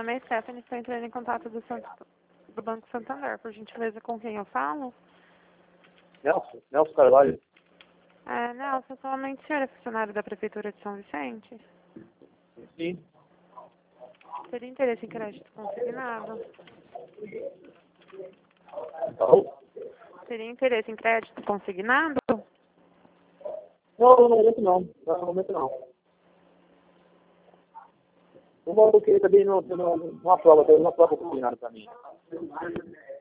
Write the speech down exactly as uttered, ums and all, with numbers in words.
nome é Stephanie, estou entrando em contato do, Santo, do Banco Santander. Por gentileza, com quem eu falo? Nelson, Nelson Carvalho. É, Nelson, somente o senhor é funcionário da Prefeitura de São Vicente? Sim. Teria interesse em crédito consignado? Alô? Teria interesse em crédito consignado? Não, no momento não. Não, no momento não. Não vou porque também não, não, não aprova, não aprova combinado para mim.